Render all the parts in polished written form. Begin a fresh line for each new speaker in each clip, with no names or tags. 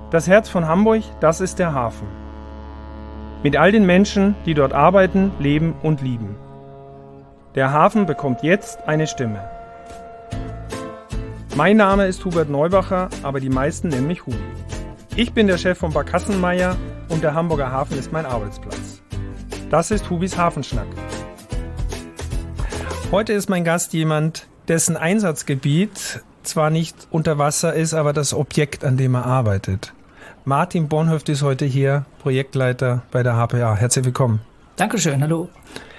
Das Herz von Hamburg, das ist der Hafen. Mit all den Menschen, die dort arbeiten, leben und lieben. Der Hafen bekommt jetzt eine Stimme. Mein Name ist Hubert Neubacher, aber die meisten nennen mich Hubi. Ich bin der Chef von Barkassenmeier und der Hamburger Hafen ist mein Arbeitsplatz. Das ist Hubis Hafenschnack. Heute ist mein Gast jemand, dessen Einsatzgebiet zwar nicht unter Wasser ist, aber das Objekt, an dem er arbeitet. Martin Bornhöft ist heute hier, Projektleiter bei der HPA. Herzlich willkommen.
Dankeschön, hallo.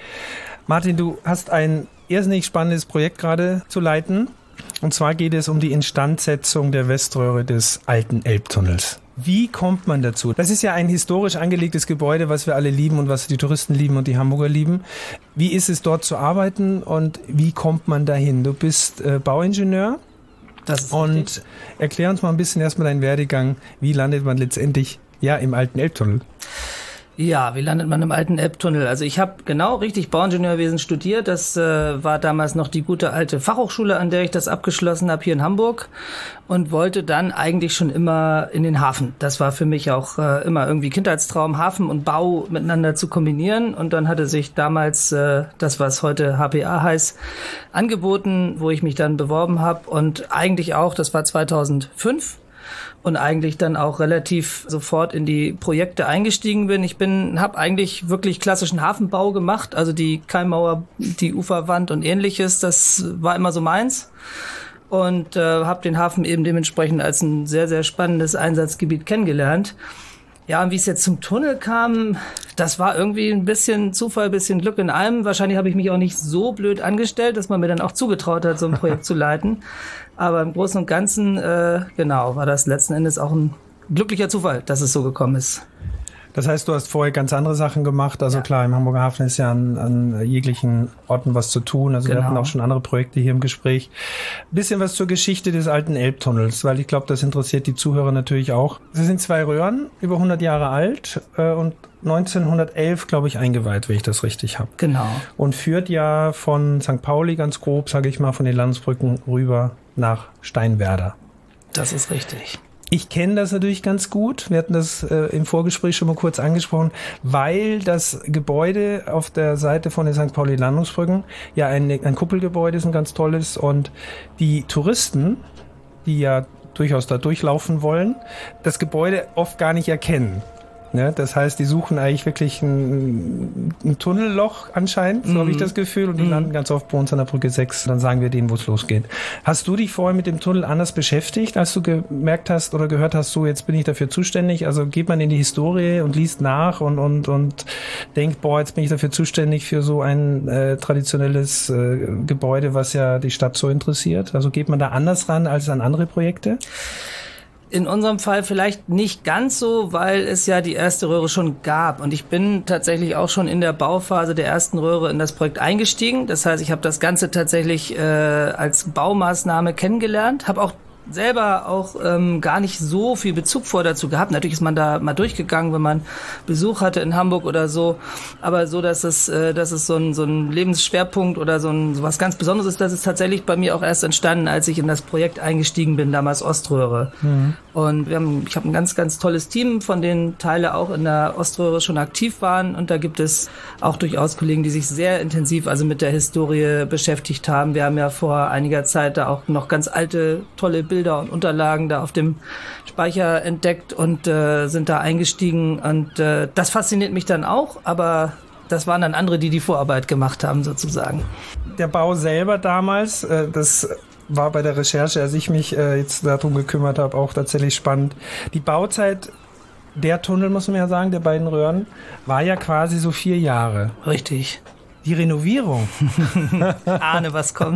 Martin, du hast ein irrsinnig spannendes Projekt gerade zu leiten. Und zwar geht es um die Instandsetzung der Weströhre des alten Elbtunnels. Wie kommt man dazu? Das ist ja ein historisch angelegtes Gebäude, was wir alle lieben und was die Touristen lieben und die Hamburger lieben. Wie ist es dort zu arbeiten und wie kommt man dahin? Du bist Bauingenieur.
Das ist
und
richtig.
Erklär uns mal ein bisschen erstmal deinen Werdegang. Wie landet man letztendlich im alten Elbtunnel?
Ja, wie landet man im alten Elbtunnel? Also ich habe genau richtig Bauingenieurwesen studiert. Das war damals noch die gute alte Fachhochschule, an der ich das abgeschlossen habe hier in Hamburg und wollte dann eigentlich schon immer in den Hafen. Das war für mich auch immer irgendwie Kindheitstraum, Hafen und Bau miteinander zu kombinieren. Und dann hatte sich damals das, was heute HPA heißt, angeboten, wo ich mich dann beworben habe und eigentlich auch, das war 2005. Und eigentlich dann auch relativ sofort in die Projekte eingestiegen bin. Ich habe eigentlich wirklich klassischen Hafenbau gemacht, also die Keimmauer, die Uferwand und ähnliches, das war immer so meins. Und habe den Hafen eben dementsprechend als ein sehr, sehr spannendes Einsatzgebiet kennengelernt. Ja, und wie es jetzt zum Tunnel kam, das war irgendwie ein bisschen Zufall, ein bisschen Glück in allem. Wahrscheinlich habe ich mich auch nicht so blöd angestellt, dass man mir dann auch zugetraut hat, so ein Projekt zu leiten. Aber im Großen und Ganzen, war das letzten Endes auch ein glücklicher Zufall, dass es so gekommen ist.
Das heißt, du hast vorher ganz andere Sachen gemacht. Also klar, im Hamburger Hafen ist ja an jeglichen Orten was zu tun. Also wir hatten auch schon andere Projekte hier im Gespräch. Ein bisschen was zur Geschichte des alten Elbtunnels, weil ich glaube, das interessiert die Zuhörer natürlich auch. Es sind 2 Röhren, über 100 Jahre alt und 1911, glaube ich, eingeweiht, wenn ich das richtig habe.
Genau.
Und führt ja von St. Pauli ganz grob, sage ich mal, von den Landesbrücken rüber nach Steinwerder.
Das ist richtig.
Ich kenne das natürlich ganz gut. Wir hatten das im Vorgespräch schon mal kurz angesprochen, weil das Gebäude auf der Seite von den St. Pauli-Landungsbrücken ja ein Kuppelgebäude ist, ein ganz tolles. Und die Touristen, die ja durchaus da durchlaufen wollen, das Gebäude oft gar nicht erkennen. Ne? Das heißt, die suchen eigentlich wirklich ein Tunnelloch anscheinend, so habe ich das Gefühl, und die landen ganz oft bei uns an der Brücke 6. Dann sagen wir denen, wo es losgeht. Hast du dich vorher mit dem Tunnel anders beschäftigt, als du gemerkt hast oder gehört hast, so jetzt bin ich dafür zuständig? Also geht man in die Historie und liest nach und denkt, jetzt bin ich dafür zuständig für so ein traditionelles Gebäude, was ja die Stadt so interessiert? Also geht man da anders ran als an andere Projekte?
In unserem Fall vielleicht nicht ganz so, weil es ja die erste Röhre schon gab. Und ich bin tatsächlich auch schon in der Bauphase der ersten Röhre in das Projekt eingestiegen. Das heißt, ich habe das Ganze tatsächlich als Baumaßnahme kennengelernt, habe auch selber auch gar nicht so viel Bezug dazu gehabt. Natürlich ist man da mal durchgegangen, wenn man Besuch hatte in Hamburg oder so. Aber so, dass es so ein Lebensschwerpunkt oder so was ganz Besonderes ist, das ist tatsächlich bei mir auch erst entstanden, als ich in das Projekt eingestiegen bin, damals Oströhre. Mhm. Und ich habe ein ganz, ganz tolles Team, von denen Teile auch in der Oströhre schon aktiv waren. Und da gibt es auch durchaus Kollegen, die sich sehr intensiv mit der Historie beschäftigt haben. Wir haben ja vor einiger Zeit da auch noch ganz alte, tolle Bilder und Unterlagen da auf dem Speicher entdeckt und sind da eingestiegen. Und das fasziniert mich dann auch, aber das waren dann andere, die Vorarbeit gemacht haben sozusagen.
Der Bau selber damals, das war bei der Recherche, als ich mich jetzt darum gekümmert habe, auch tatsächlich spannend. Die Bauzeit der Tunnel, muss man ja sagen, der beiden Röhren, war ja quasi so 4 Jahre.
Richtig.
Die Renovierung.
Ahne, was kommt.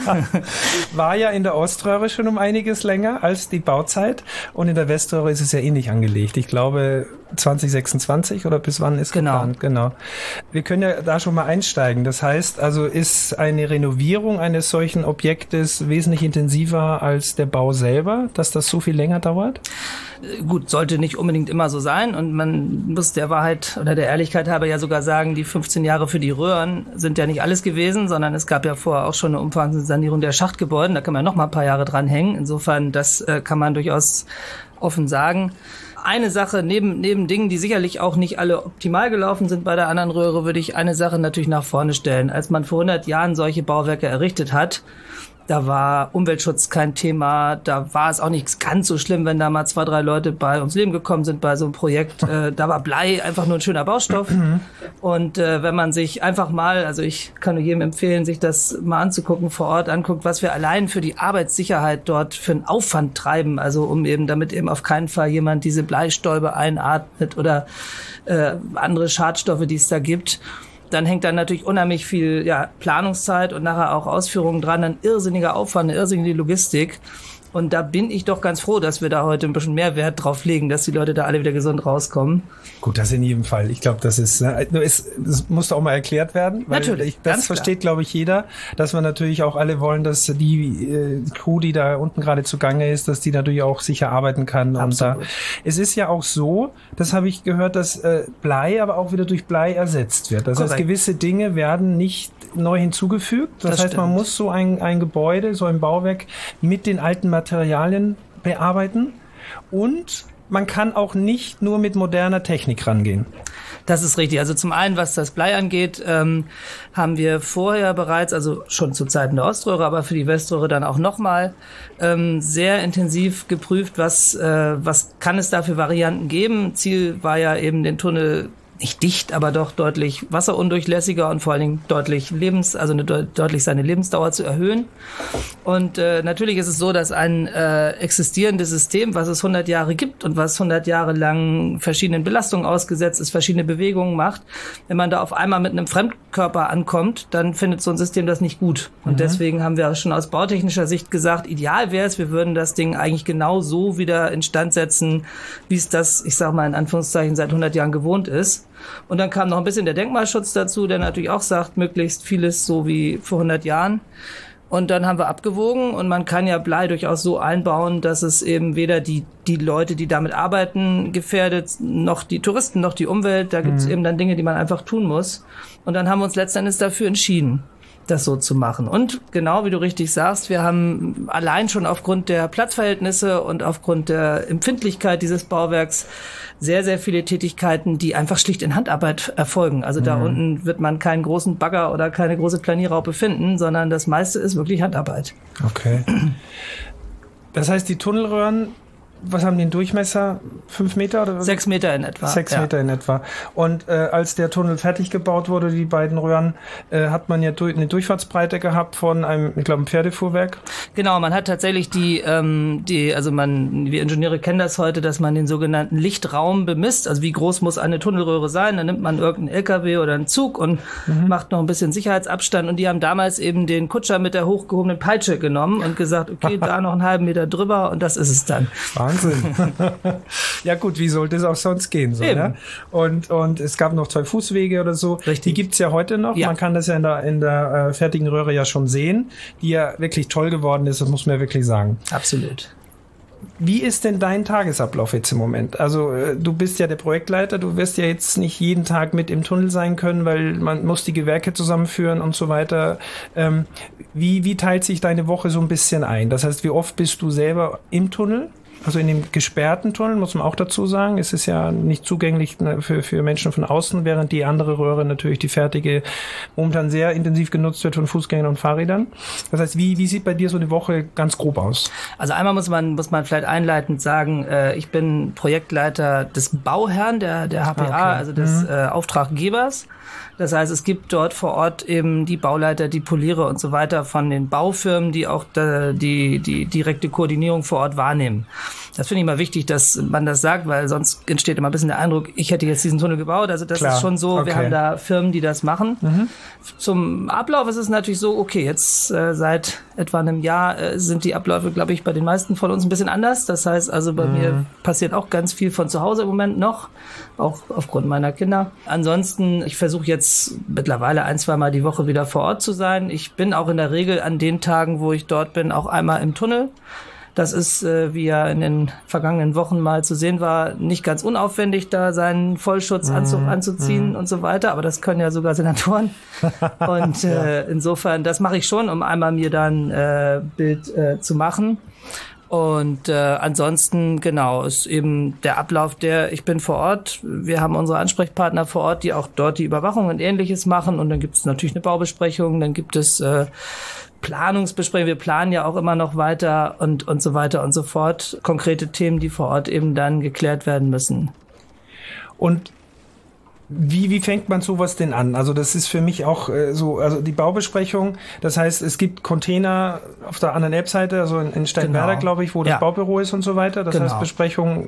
War ja in der Oströhre schon um einiges länger als die Bauzeit. Und in der Weströhre ist es ja ähnlich angelegt. Ich glaube 2026 oder bis wann ist geplant? Genau. Wir können ja da schon mal einsteigen. Das heißt, also ist eine Renovierung eines solchen Objektes wesentlich intensiver als der Bau selber, dass das so viel länger dauert?
Gut, sollte nicht unbedingt immer so sein und man muss der Wahrheit oder der Ehrlichkeit halber ja sogar sagen, die 15 Jahre für die Röhren sind ja nicht alles gewesen, sondern es gab ja vorher auch schon eine umfassende Sanierung der Schachtgebäude, da kann man noch mal ein paar Jahre dranhängen. Insofern, das kann man durchaus offen sagen. Eine Sache, neben Dingen, die sicherlich auch nicht alle optimal gelaufen sind bei der anderen Röhre, würde ich eine Sache natürlich nach vorne stellen. Als man vor 100 Jahren solche Bauwerke errichtet hat, da war Umweltschutz kein Thema, da war es auch nicht ganz so schlimm, wenn da mal 2, 3 Leute bei ums Leben gekommen sind bei so einem Projekt. Da war Blei einfach nur ein schöner Baustoff. Und wenn man sich einfach mal, also ich kann nur jedem empfehlen, sich das mal anzugucken, vor Ort anguckt, was wir allein für die Arbeitssicherheit dort für einen Aufwand treiben, also damit eben auf keinen Fall jemand diese Bleistäube einatmet oder andere Schadstoffe, die es da gibt. Dann hängt dann natürlich unheimlich viel Planungszeit und nachher auch Ausführungen dran, ein irrsinniger Aufwand, eine irrsinnige Logistik. Und da bin ich doch ganz froh, dass wir da heute ein bisschen mehr Wert drauf legen, dass die Leute da alle wieder gesund rauskommen.
Gut, das in jedem Fall. Ich glaube, das ist, das musste auch mal erklärt werden. Weil
natürlich.
Das versteht, glaube ich, jeder, dass wir natürlich auch alle wollen, dass die Crew, die da unten gerade zugange ist, dass die natürlich auch sicher arbeiten kann.
Absolut.
Und es ist ja auch so, das habe ich gehört, dass Blei aber auch wieder durch Blei ersetzt wird. Das heißt, gewisse Dinge werden nicht neu hinzugefügt. Das heißt, man muss so ein Gebäude, so ein Bauwerk mit den alten Materialien bearbeiten und man kann auch nicht nur mit moderner Technik rangehen.
Das ist richtig. Also zum einen, was das Blei angeht, haben wir vorher bereits, also schon zu Zeiten der Oströhre, aber für die Weströhre dann auch nochmal sehr intensiv geprüft, was kann es da für Varianten geben. Ziel war ja eben den Tunnel nicht dicht, aber doch deutlich wasserundurchlässiger und vor allen Dingen deutlich seine Lebensdauer zu erhöhen. Und natürlich ist es so, dass ein existierendes System, was es 100 Jahre gibt und was 100 Jahre lang verschiedenen Belastungen ausgesetzt ist, verschiedene Bewegungen macht, wenn man da auf einmal mit einem Fremdkörper ankommt, dann findet so ein System das nicht gut. Und deswegen haben wir schon aus bautechnischer Sicht gesagt, ideal wäre es, wir würden das Ding eigentlich genau so wieder instand setzen, wie es das, ich sag mal in Anführungszeichen, seit 100 Jahren gewohnt ist. Und dann kam noch ein bisschen der Denkmalschutz dazu, der natürlich auch sagt, möglichst vieles so wie vor 100 Jahren. Und dann haben wir abgewogen und man kann ja Blei durchaus so einbauen, dass es eben weder die Leute, die damit arbeiten, gefährdet, noch die Touristen, noch die Umwelt. Da gibt es eben dann Dinge, die man einfach tun muss. Und dann haben wir uns letztendlich dafür entschieden, das so zu machen. Und genau wie du richtig sagst, wir haben allein schon aufgrund der Platzverhältnisse und aufgrund der Empfindlichkeit dieses Bauwerks sehr, sehr viele Tätigkeiten, die einfach schlicht in Handarbeit erfolgen. Also da unten wird man keinen großen Bagger oder keine große Planierraupe finden, sondern das meiste ist wirklich Handarbeit.
Okay. Das heißt, die Tunnelröhren, was haben die den Durchmesser? 5 Meter? Oder?
6 Meter in etwa.
6 Meter in etwa. Und als der Tunnel fertig gebaut wurde, die beiden Röhren, hat man ja eine Durchfahrtsbreite gehabt von einem, ich glaube, einem Pferdefuhrwerk.
Genau, man hat tatsächlich wir Ingenieure kennen das heute, dass man den sogenannten Lichtraum bemisst. Also wie groß muss eine Tunnelröhre sein? Dann nimmt man irgendeinen LKW oder einen Zug und macht noch ein bisschen Sicherheitsabstand. Und die haben damals eben den Kutscher mit der hochgehobenen Peitsche genommen und gesagt, okay, da noch einen halben Meter drüber und das ist es dann.
Wahnsinn. Ja gut, wie sollte es auch sonst gehen? So, ja? Und es gab noch 2 Fußwege oder so.
Richtig.
Die gibt's ja heute noch. Ja. Man kann das ja in der fertigen Röhre ja schon sehen, die ja wirklich toll geworden ist, das muss man ja wirklich sagen.
Absolut.
Wie ist denn dein Tagesablauf jetzt im Moment? Also du bist ja der Projektleiter, du wirst ja jetzt nicht jeden Tag mit im Tunnel sein können, weil man muss die Gewerke zusammenführen und so weiter. Wie teilt sich deine Woche so ein bisschen ein? Das heißt, wie oft bist du selber im Tunnel? Also in dem gesperrten Tunnel, muss man auch dazu sagen, ist es ja nicht zugänglich für Menschen von außen, während die andere Röhre natürlich die fertige momentan sehr intensiv genutzt wird von Fußgängern und Fahrrädern. Das heißt, wie sieht bei dir so eine Woche ganz grob aus?
Also einmal muss man vielleicht einleitend sagen, ich bin Projektleiter des Bauherrn, der HPA, okay. Also des Auftraggebers. Das heißt, es gibt dort vor Ort eben die Bauleiter, die Poliere und so weiter von den Baufirmen, die auch die direkte Koordinierung vor Ort wahrnehmen. Das finde ich mal wichtig, dass man das sagt, weil sonst entsteht immer ein bisschen der Eindruck, ich hätte jetzt diesen Tunnel gebaut. Also das ist schon so, Wir haben da Firmen, die das machen. Zum Ablauf ist es natürlich so, okay, jetzt seit etwa einem Jahr sind die Abläufe, glaube ich, bei den meisten von uns ein bisschen anders. Das heißt also, bei mir passiert auch ganz viel von zu Hause im Moment noch, auch aufgrund meiner Kinder. Ansonsten, ich versuche jetzt mittlerweile 1-2 Mal die Woche wieder vor Ort zu sein. Ich bin auch in der Regel an den Tagen, wo ich dort bin, auch einmal im Tunnel. Das ist, wie ja in den vergangenen Wochen mal zu sehen war, nicht ganz unaufwendig, da seinen Vollschutzanzug anzuziehen und so weiter. Aber das können ja sogar Senatoren. Und insofern, das mache ich schon, um einmal mir dann Bild zu machen. Und ansonsten, genau, ist eben der Ablauf ich bin vor Ort, wir haben unsere Ansprechpartner vor Ort, die auch dort die Überwachung und Ähnliches machen. Und dann gibt es natürlich eine Baubesprechung, dann gibt es Planungsbesprechungen, wir planen ja auch immer noch weiter und so weiter und so fort. Konkrete Themen, die vor Ort eben dann geklärt werden müssen.
Und wie fängt man sowas denn an? Also das ist für mich auch also die Baubesprechung, das heißt, es gibt Container auf der anderen Elbseite, also in Steinwerder, glaube ich, wo das Baubüro ist und so weiter. Das heißt, Besprechung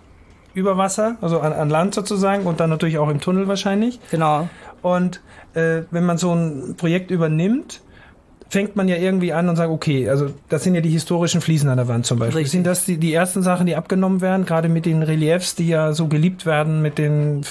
über Wasser, also an Land sozusagen und dann natürlich auch im Tunnel wahrscheinlich.
Genau.
Und wenn man so ein Projekt übernimmt, fängt man ja irgendwie an und sagt, okay, also das sind ja die historischen Fliesen an der Wand zum Beispiel. Richtig. Sind das die ersten Sachen, die abgenommen werden, gerade mit den Reliefs, die ja so geliebt werden, mit den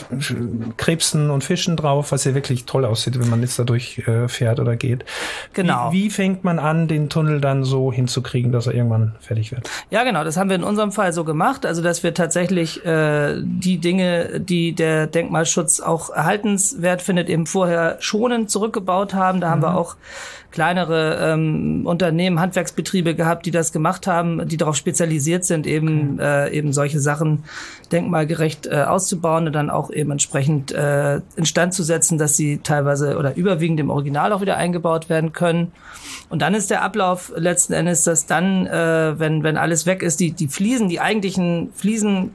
Krebsen und Fischen drauf, was ja wirklich toll aussieht, wenn man jetzt da durchfährt oder geht.
Genau.
Wie fängt man an, den Tunnel dann so hinzukriegen, dass er irgendwann fertig wird?
Ja, genau, das haben wir in unserem Fall so gemacht, also dass wir tatsächlich die Dinge, die der Denkmalschutz auch erhaltenswert findet, eben vorher schonend zurückgebaut haben. Da haben wir auch kleinere Unternehmen, Handwerksbetriebe gehabt, die das gemacht haben, die darauf spezialisiert sind, eben solche Sachen denkmalgerecht auszubauen und dann auch eben entsprechend instand zu setzen, dass sie teilweise oder überwiegend im Original auch wieder eingebaut werden können. Und dann ist der Ablauf letzten Endes, dass dann, wenn alles weg ist, die Fliesen, die eigentlichen Fliesen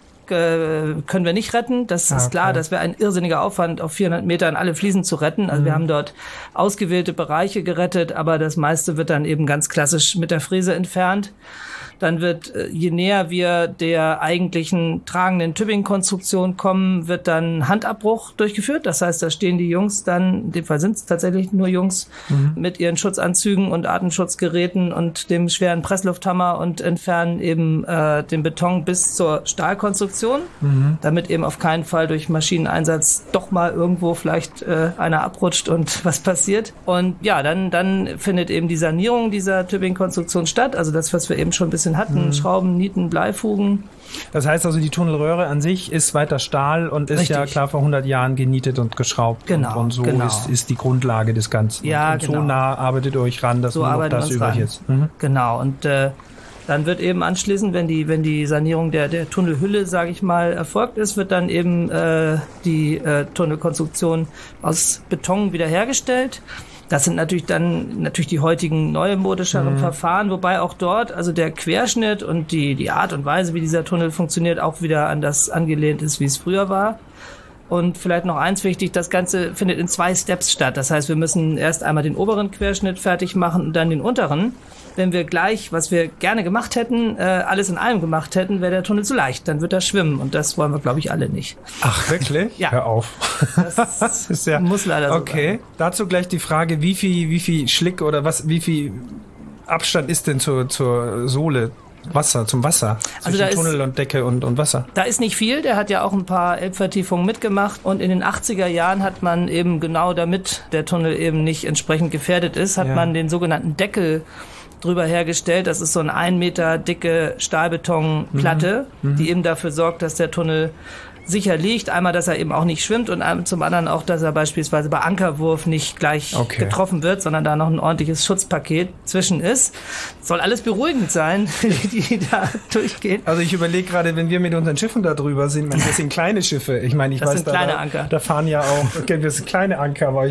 können wir nicht retten. Das ist klar, das wäre ein irrsinniger Aufwand, auf 400 Metern alle Fliesen zu retten. Also wir haben dort ausgewählte Bereiche gerettet, aber das meiste wird dann eben ganz klassisch mit der Fräse entfernt. Dann wird, je näher wir der eigentlichen tragenden Tübingen-Konstruktion kommen, wird dann Handabbruch durchgeführt. Das heißt, da stehen die Jungs dann, in dem Fall sind es tatsächlich nur Jungs, mit ihren Schutzanzügen und Atemschutzgeräten und dem schweren Presslufthammer und entfernen eben den Beton bis zur Stahlkonstruktion, damit eben auf keinen Fall durch Maschineneinsatz doch mal irgendwo vielleicht einer abrutscht und was passiert. Und ja, dann findet eben die Sanierung dieser Tübingen-Konstruktion statt. Also das, was wir eben schon ein bisschen hatten, Schrauben, Nieten, Bleifugen.
Das heißt also, die Tunnelröhre an sich ist weiter Stahl und ist ja klar vor 100 Jahren genietet und geschraubt.
Genau.
Und so ist die Grundlage des Ganzen.
Ja,
und so nah arbeitet ihr euch ran, dass
so
nur noch das übrig ist.
Genau. Und dann wird eben anschließend, wenn die Sanierung der Tunnelhülle, sage ich mal, erfolgt ist, wird dann eben die Tunnelkonstruktion aus Beton wiederhergestellt. Das sind natürlich die heutigen neumodischeren Verfahren, wobei auch dort also der Querschnitt und die Art und Weise, wie dieser Tunnel funktioniert, auch wieder an das angelehnt ist, wie es früher war. Und vielleicht noch eins wichtig, das Ganze findet in 2 Steps statt. Das heißt, wir müssen erst einmal den oberen Querschnitt fertig machen und dann den unteren. Wenn wir gleich, was wir gerne gemacht hätten, alles in einem gemacht hätten, wäre der Tunnel zu leicht. Dann wird er schwimmen und das wollen wir, glaube ich, alle nicht.
Ach, wirklich?
Ja.
Hör auf.
Das
ist ja,
muss leider so
okay.
sein.
Dazu gleich die Frage, wie viel Schlick oder wie viel Abstand ist denn zur Sohle? Zum Wasser.
Also
zwischen Tunnel und Decke und Wasser.
Da ist nicht viel. Der hat ja auch ein paar Elbvertiefungen mitgemacht. Und in den 80er Jahren hat man eben genau damit der Tunnel eben nicht entsprechend gefährdet ist, hat man den sogenannten Deckel drüber hergestellt. Das ist so eine 1 Meter dicke Stahlbetonplatte, die eben dafür sorgt, dass der Tunnel sicher liegt. Einmal, dass er eben auch nicht schwimmt und zum anderen auch, dass er beispielsweise bei Ankerwurf nicht gleich getroffen wird, sondern da noch ein ordentliches Schutzpaket zwischen ist. Soll alles beruhigend sein, die da durchgehen.
Also ich überlege gerade, wenn wir mit unseren Schiffen da drüber sind, das sind kleine Schiffe. Ich meine,
das sind kleine Anker.
Da fahren ja auch, das sind kleine Anker, aber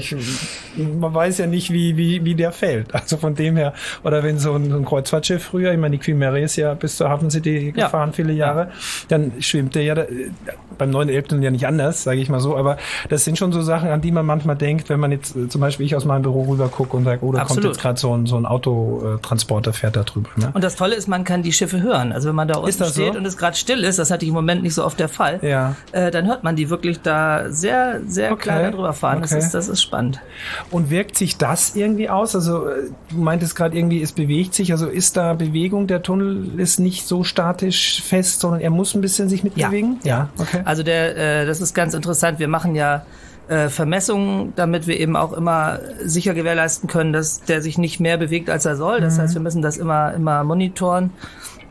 man weiß ja nicht, wie der fällt. Also von dem her, oder wenn so ein Kreuzfahrtschiff früher, ich meine, die Queen Mary ist ja bis zur Hafen City gefahren, viele Jahre, dann schwimmt der ja beim neuen Elbtunnel ja nicht anders, sage ich mal so, aber das sind schon so Sachen, an die man manchmal denkt, wenn man jetzt zum Beispiel ich aus meinem Büro rüber gucke und sage, da kommt jetzt gerade so ein Autotransporter, fährt da drüber. Ne?
Und das Tolle ist, man kann die Schiffe hören. Also wenn man da unten steht und es gerade still ist, das hatte ich im Moment nicht so oft der Fall, dann hört man die wirklich da sehr, sehr klar drüber fahren. Das ist spannend.
Und wirkt sich das irgendwie aus? Also du meintest gerade irgendwie, es bewegt sich, also ist da Bewegung, der Tunnel ist nicht so statisch fest, sondern er muss ein bisschen sich mitbewegen?
Ja, okay. Also das ist ganz interessant. Wir machen ja Vermessungen, damit wir eben auch immer sicher gewährleisten können, dass der sich nicht mehr bewegt, als er soll. Das heißt, wir müssen das immer monitoren.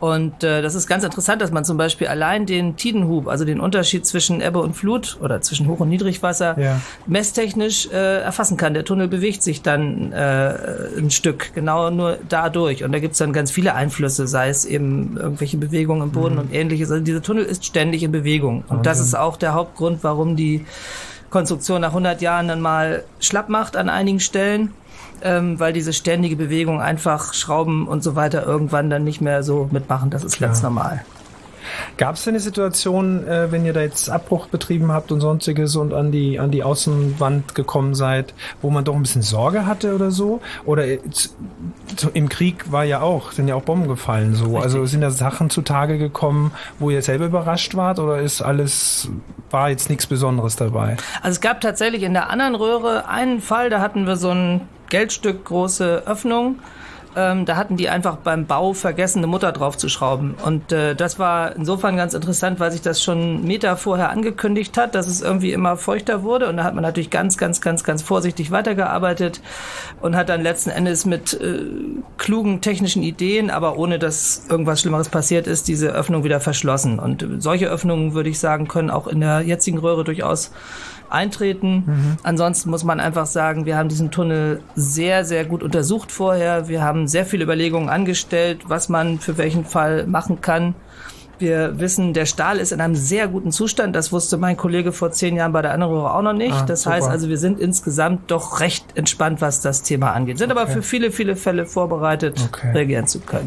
Und das ist ganz interessant, dass man zum Beispiel allein den Tidenhub, also den Unterschied zwischen Ebbe und Flut oder zwischen Hoch- und Niedrigwasser, messtechnisch erfassen kann. Der Tunnel bewegt sich dann ein Stück, genau nur dadurch. Und da gibt's dann ganz viele Einflüsse, sei es eben irgendwelche Bewegungen im Boden und ähnliches. Also dieser Tunnel ist ständig in Bewegung. Und das ist auch der Hauptgrund, warum die Konstruktion nach 100 Jahren dann mal schlapp macht an einigen Stellen. Weil diese ständige Bewegung einfach Schrauben und so weiter irgendwann dann nicht mehr so mitmachen. Das ist ganz normal.
Gab es denn eine Situation, wenn ihr da jetzt Abbruch betrieben habt und sonstiges und an die Außenwand gekommen seid, wo man doch ein bisschen Sorge hatte oder so? Oder im Krieg sind ja auch Bomben gefallen so. Richtig. Also sind da Sachen zutage gekommen, wo ihr selber überrascht wart oder war jetzt nichts Besonderes dabei?
Also es gab tatsächlich in der anderen Röhre einen Fall, da hatten wir so ein Geldstück große Öffnung. Da hatten die einfach beim Bau vergessen, eine Mutter draufzuschrauben. Und das war insofern ganz interessant, weil sich das schon Meter vorher angekündigt hat, dass es irgendwie immer feuchter wurde. Und da hat man natürlich ganz vorsichtig weitergearbeitet und hat dann letzten Endes mit klugen technischen Ideen, aber ohne dass irgendwas Schlimmeres passiert ist, diese Öffnung wieder verschlossen. Und solche Öffnungen, würde ich sagen, können auch in der jetzigen Röhre durchaus eintreten. Ansonsten muss man einfach sagen, wir haben diesen Tunnel sehr, sehr gut untersucht vorher. Wir haben sehr viele Überlegungen angestellt, was man für welchen Fall machen kann. Wir wissen, der Stahl ist in einem sehr guten Zustand. Das wusste mein Kollege vor 10 Jahren bei der anderen Röhre auch noch nicht. Das heißt also, wir sind insgesamt doch recht entspannt, was das Thema angeht. Sind aber für viele, viele Fälle vorbereitet, reagieren zu können.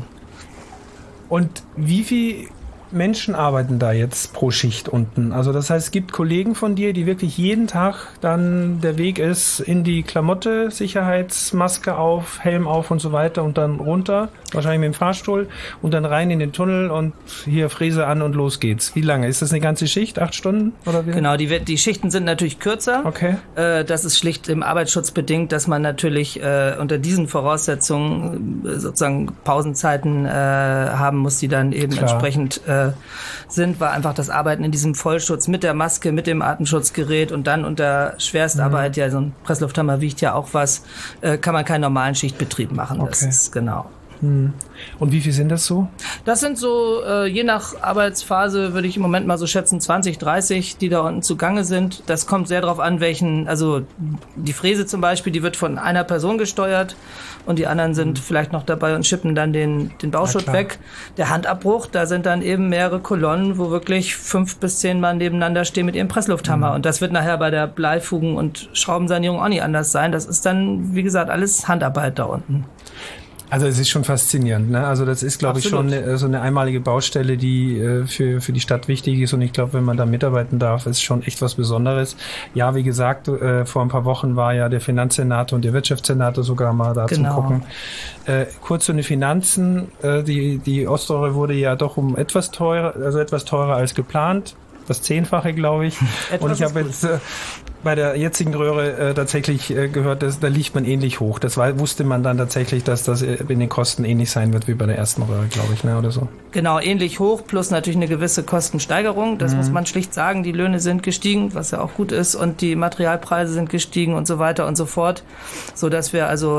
Und wie viel Menschen arbeiten da jetzt pro Schicht unten? Also das heißt, es gibt Kollegen von dir, die wirklich jeden Tag dann der Weg ist in die Klamotte, Sicherheitsmaske auf, Helm auf und so weiter und dann runter, wahrscheinlich mit dem Fahrstuhl und dann rein in den Tunnel und hier Fräse an und los geht's. Wie lange? Ist das eine ganze Schicht? 8 Stunden? Oder wie?
Genau, die Schichten sind natürlich kürzer.
Okay.
Das ist schlicht im Arbeitsschutz bedingt, dass man natürlich unter diesen Voraussetzungen sozusagen Pausenzeiten haben muss, die dann eben entsprechend sind, war einfach das Arbeiten in diesem Vollschutz mit der Maske, mit dem Atemschutzgerät und dann unter Schwerstarbeit, ja, so ein Presslufthammer wiegt ja auch was, kann man keinen normalen Schichtbetrieb machen. Das ist genau.
Und wie viel sind das so?
Das sind so, je nach Arbeitsphase würde ich im Moment mal so schätzen, 20, 30, die da unten zugange sind. Das kommt sehr darauf an, also die Fräse zum Beispiel, die wird von einer Person gesteuert und die anderen sind vielleicht noch dabei und schippen dann den Bauschutt weg. Der Handabbruch, da sind dann eben mehrere Kolonnen, wo wirklich 5 bis 10 Mann nebeneinander stehen mit ihrem Presslufthammer. Und das wird nachher bei der Bleifugen- und Schraubensanierung auch nicht anders sein. Das ist dann, wie gesagt, alles Handarbeit da unten.
Also es ist schon faszinierend, ne? Also das ist, glaube ich, schon so eine einmalige Baustelle, die für die Stadt wichtig ist. Und ich glaube, wenn man da mitarbeiten darf, ist schon echt was Besonderes. Ja, wie gesagt, vor ein paar Wochen war ja der Finanzsenator und der Wirtschaftssenator sogar mal da zum Gucken. Kurz zu den Finanzen. Die Oströhre wurde ja doch etwas teurer als geplant. Das 10-fache, glaube ich. Und ich habe jetzt bei der jetzigen Röhre tatsächlich gehört, da liegt man ähnlich hoch. Das wusste man dann tatsächlich, dass das in den Kosten ähnlich sein wird wie bei der ersten Röhre, glaube ich, ne, oder so.
Genau, ähnlich hoch, plus natürlich eine gewisse Kostensteigerung. Das muss man schlicht sagen. Die Löhne sind gestiegen, was ja auch gut ist, und die Materialpreise sind gestiegen und so weiter und so fort, so dass wir also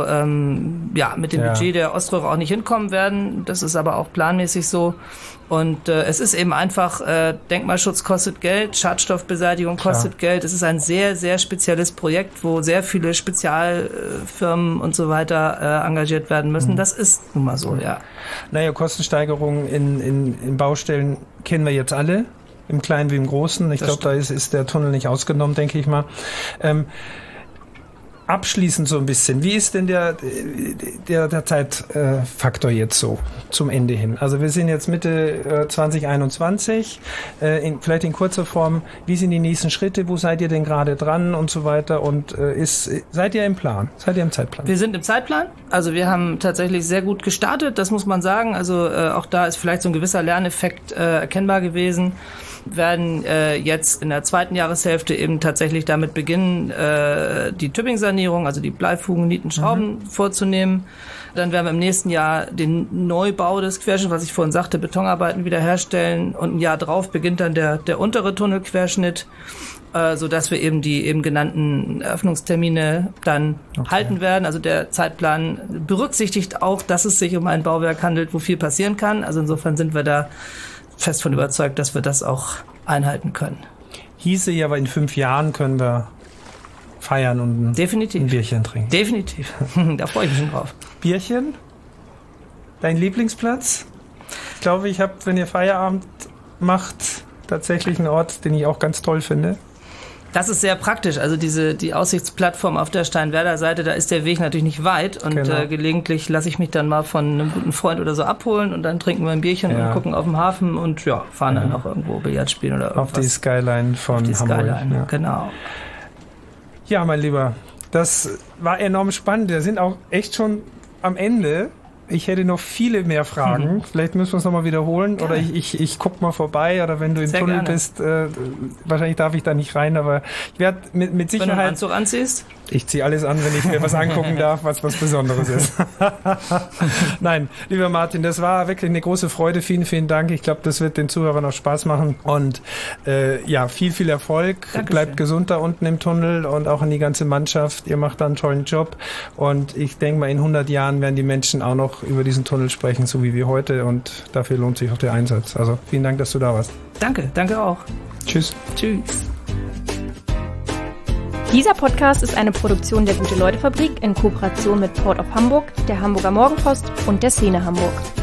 mit dem Budget der Oströhre auch nicht hinkommen werden. Das ist aber auch planmäßig so. Und es ist eben einfach, Denkmalschutz kostet Geld, Schadstoffbeseitigung kostet Geld. Es ist ein sehr, sehr spezielles Projekt, wo sehr viele Spezialfirmen und so weiter engagiert werden müssen. Das ist nun mal so, ja.
Naja, Kostensteigerungen in Baustellen kennen wir jetzt alle, im Kleinen wie im Großen. Ich glaube, da ist der Tunnel nicht ausgenommen, denke ich mal. Abschließend so ein bisschen, wie ist denn der Zeitfaktor jetzt so zum Ende hin? Also wir sind jetzt Mitte 2021, vielleicht in kurzer Form, wie sind die nächsten Schritte, wo seid ihr denn gerade dran und so weiter, und seid ihr im Plan, seid ihr im Zeitplan?
Wir sind im Zeitplan, also wir haben tatsächlich sehr gut gestartet, das muss man sagen, also auch da ist vielleicht so ein gewisser Lerneffekt erkennbar gewesen. Werden jetzt in der zweiten Jahreshälfte eben tatsächlich damit beginnen, die Tübingen-Sanierung Querschnittsanierung, also die Bleifugen, Nieten, Schrauben vorzunehmen. Dann werden wir im nächsten Jahr den Neubau des Querschnitts, was ich vorhin sagte, Betonarbeiten wiederherstellen. Und ein Jahr drauf beginnt dann der untere Tunnelquerschnitt, sodass wir eben die eben genannten Öffnungstermine dann halten werden. Also der Zeitplan berücksichtigt auch, dass es sich um ein Bauwerk handelt, wo viel passieren kann. Also insofern sind wir da fest von überzeugt, dass wir das auch einhalten können.
Hieße ja, aber in 5 Jahren können wir feiern und ein Bierchen trinken.
Definitiv. Da freue ich mich schon drauf.
Bierchen? Dein Lieblingsplatz? Ich glaube, ich habe, wenn ihr Feierabend macht, tatsächlich einen Ort, den ich auch ganz toll finde.
Das ist sehr praktisch. Also die Aussichtsplattform auf der Steinwerder Seite, da ist der Weg natürlich nicht weit. Und gelegentlich lasse ich mich dann mal von einem guten Freund oder so abholen und dann trinken wir ein Bierchen und gucken auf den Hafen und fahren dann auch irgendwo Billard spielen oder irgendwas.
Auf die Skyline von Hamburg.
Skyline, genau.
Ja, mein Lieber, das war enorm spannend. Wir sind auch echt schon am Ende. Ich hätte noch viele mehr Fragen. Vielleicht müssen wir es nochmal wiederholen. Oder ich gucke mal vorbei. Oder wenn du im Tunnel bist, wahrscheinlich darf ich da nicht rein. Aber ich werde mit Sicherheit...
Wenn du einen Anzug anziehst?
Ich ziehe alles an, wenn ich mir was angucken darf, was Besonderes ist. Nein, lieber Martin, das war wirklich eine große Freude. Vielen, vielen Dank. Ich glaube, das wird den Zuhörern auch Spaß machen. Und viel, viel Erfolg.
Dankeschön.
Bleibt gesund da unten im Tunnel und auch an die ganze Mannschaft. Ihr macht da einen tollen Job. Und ich denke mal, in 100 Jahren werden die Menschen auch noch über diesen Tunnel sprechen, so wie wir heute. Und dafür lohnt sich auch der Einsatz. Also vielen Dank, dass du da warst.
Danke auch.
Tschüss.
Tschüss.
Dieser Podcast ist eine Produktion der Gute-Leute-Fabrik in Kooperation mit Port of Hamburg, der Hamburger Morgenpost und der Szene Hamburg.